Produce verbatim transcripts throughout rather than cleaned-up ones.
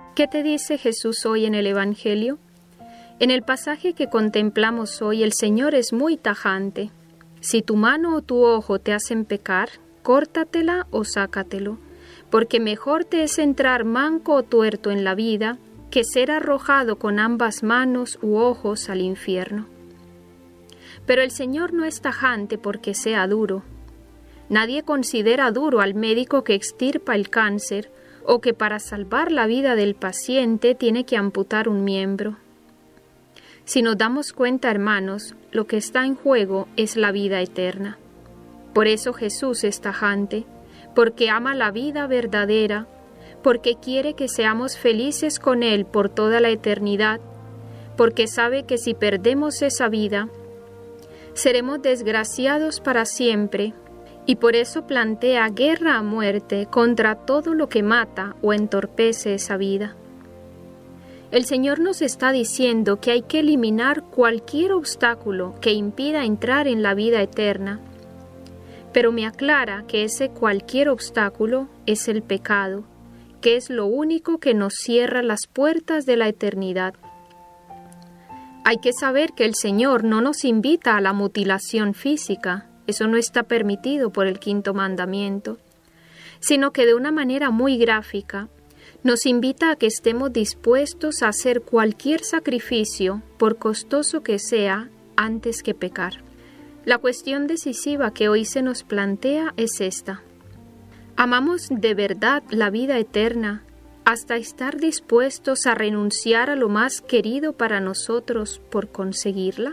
¿Qué te dice Jesús hoy en el Evangelio? En el pasaje que contemplamos hoy, el Señor es muy tajante. Si tu mano o tu ojo te hacen pecar, córtatela o sácatelo, porque mejor te es entrar manco o tuerto en la vida que ser arrojado con ambas manos u ojos al infierno. Pero el Señor no es tajante porque sea duro. Nadie considera duro al médico que extirpa el cáncer o que para salvar la vida del paciente tiene que amputar un miembro. Si nos damos cuenta, hermanos, lo que está en juego es la vida eterna. Por eso Jesús es tajante, porque ama la vida verdadera, porque quiere que seamos felices con Él por toda la eternidad, porque sabe que si perdemos esa vida, seremos desgraciados para siempre, y por eso plantea guerra a muerte contra todo lo que mata o entorpece esa vida. El Señor nos está diciendo que hay que eliminar cualquier obstáculo que impida entrar en la vida eterna, pero me aclara que ese cualquier obstáculo es el pecado, que es lo único que nos cierra las puertas de la eternidad. Hay que saber que el Señor no nos invita a la mutilación física, eso no está permitido por el quinto mandamiento, sino que de una manera muy gráfica nos invita a que estemos dispuestos a hacer cualquier sacrificio, por costoso que sea, antes que pecar. La cuestión decisiva que hoy se nos plantea es esta: ¿amamos de verdad la vida eterna hasta estar dispuestos a renunciar a lo más querido para nosotros por conseguirla?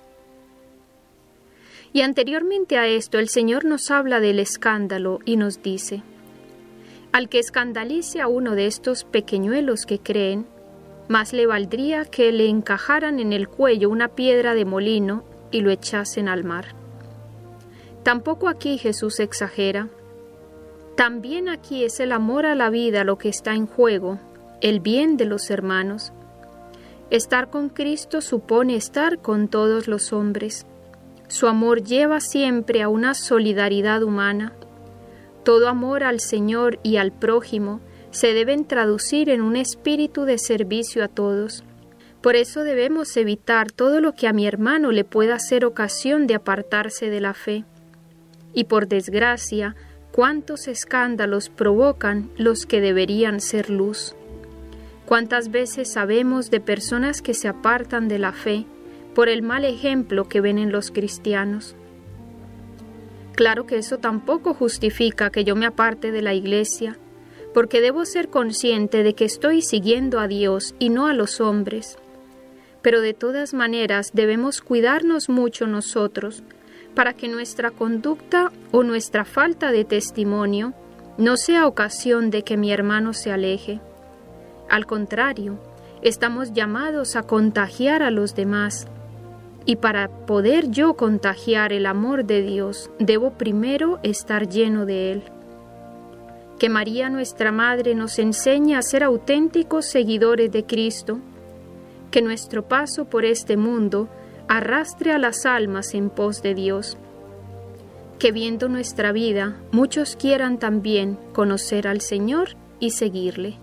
Y anteriormente a esto, el Señor nos habla del escándalo y nos dice: al que escandalice a uno de estos pequeñuelos que creen, más le valdría que le encajaran en el cuello una piedra de molino y lo echasen al mar. Tampoco aquí Jesús exagera. También aquí es el amor a la vida lo que está en juego, el bien de los hermanos. Estar con Cristo supone estar con todos los hombres. Su amor lleva siempre a una solidaridad humana. Todo amor al Señor y al prójimo se deben traducir en un espíritu de servicio a todos. Por eso debemos evitar todo lo que a mi hermano le pueda ser ocasión de apartarse de la fe. Y por desgracia, cuántos escándalos provocan los que deberían ser luz. Cuántas veces sabemos de personas que se apartan de la fe por el mal ejemplo que ven en los cristianos. Claro que eso tampoco justifica que yo me aparte de la iglesia, porque debo ser consciente de que estoy siguiendo a Dios y no a los hombres. Pero de todas maneras debemos cuidarnos mucho nosotros, para que nuestra conducta o nuestra falta de testimonio no sea ocasión de que mi hermano se aleje. Al contrario, estamos llamados a contagiar a los demás, y para poder yo contagiar el amor de Dios, debo primero estar lleno de Él. Que María, nuestra Madre, nos enseñe a ser auténticos seguidores de Cristo, que nuestro paso por este mundo arrastre a las almas en pos de Dios, que viendo nuestra vida, muchos quieran también conocer al Señor y seguirle.